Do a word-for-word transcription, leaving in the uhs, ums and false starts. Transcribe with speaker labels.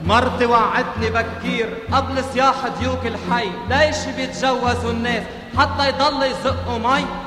Speaker 1: مرتي وعدتني بكير قبل صياح ديوك الحي، ليش بيتجوزوا الناس حتى يضل يزقوا مي؟